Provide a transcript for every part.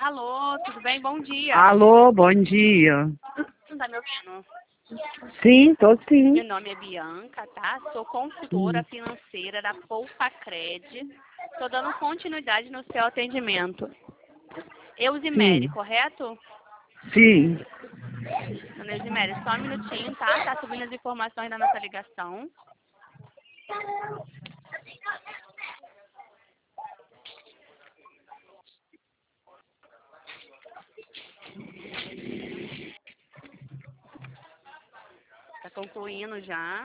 Alô, tudo bem? Bom dia. Alô, bom dia. Não tá me ouvindo? Sim, tô sim. Meu nome é Bianca, tá? Sou consultora financeira da Poupa-Cred. Tô dando continuidade no seu atendimento. Eusimere, Sim, correto? sim. Dona Eusimere, só um minutinho, tá? Tá subindo as informações da nossa ligação. Tá concluindo já.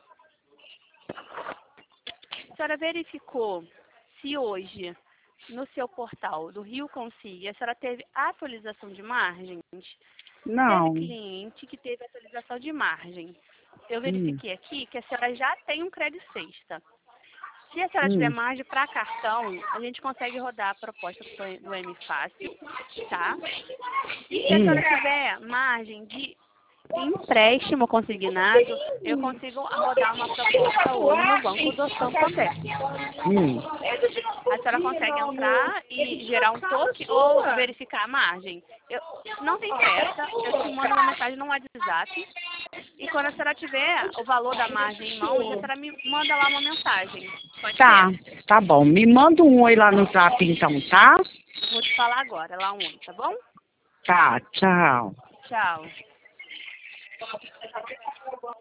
A senhora verificou se hoje, no seu portal do Rio Consiga, a senhora teve atualização de margens? Teve Não. cliente que teve atualização de margem. Eu Hum, verifiquei aqui que a senhora já tem um crédito sexta. Se a senhora tiver hum, margem para cartão, a gente consegue rodar a proposta do M Fácil, tá? E se a senhora tiver margem de empréstimo consignado, eu consigo rodar uma proposta hoje no Banco do Santander. hum. A senhora consegue entrar e gerar um toque ou verificar a margem? Não tem pressa, eu te mando uma mensagem no WhatsApp e quando a senhora tiver o valor da margem em mãos, a senhora me manda lá uma mensagem. Pode Tá, ser? tá bom. Me manda um oi lá no zap então, tá? Vou te falar agora, lá um oi, tá bom? Tá, tchau. Tchau.